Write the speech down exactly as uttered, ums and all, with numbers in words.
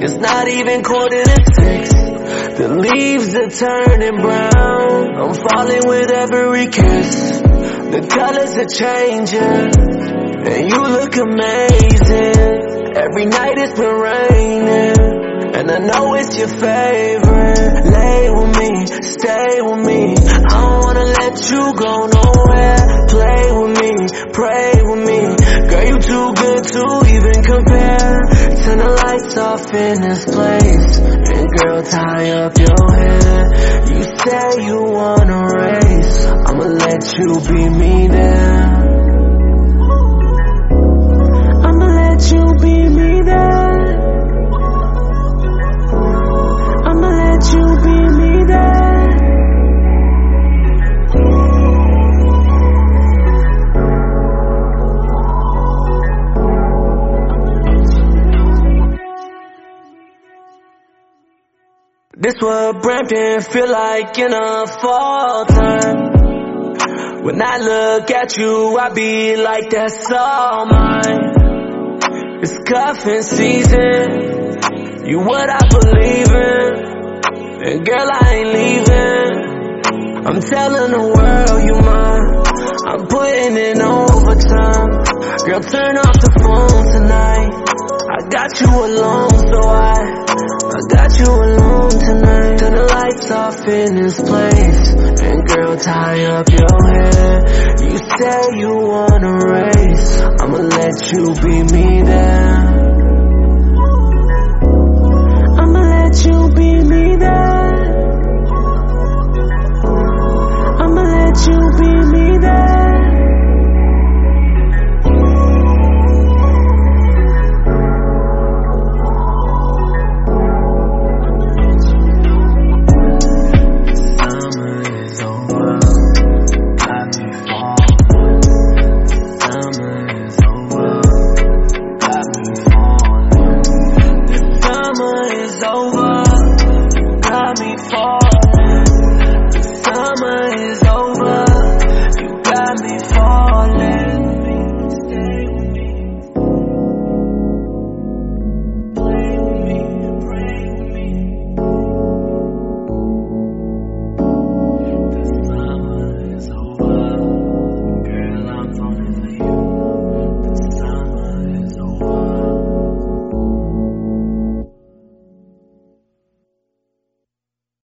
It's not even quarter to six. The leaves are turning brown. I'm falling with every kiss. The colors are changing, and you look amazing. Every night it's been raining, and I know it's your favorite. Lay with me, stay with me. I don't wanna let you go nowhere. Play with me, pray with me. Girl, you too good to even compare. Turn the lights off in this place, and girl, tie up your hair. You say you wanna race, I'ma let you be me there. I'ma let you be me there. I'ma let you be me there. This what Brampton feel like in a fall time. When I look at you, I be like, that's all mine. It's cuffing season, you what I believe in, and girl, I ain't leaving. I'm telling the world you mine, I'm putting in overtime. Girl, turn off the phone tonight. I got you alone, so I I got you alone tonight. Turn the lights off in this place, and girl, tie up your hair. You say you wanna race, I'ma let you be me there.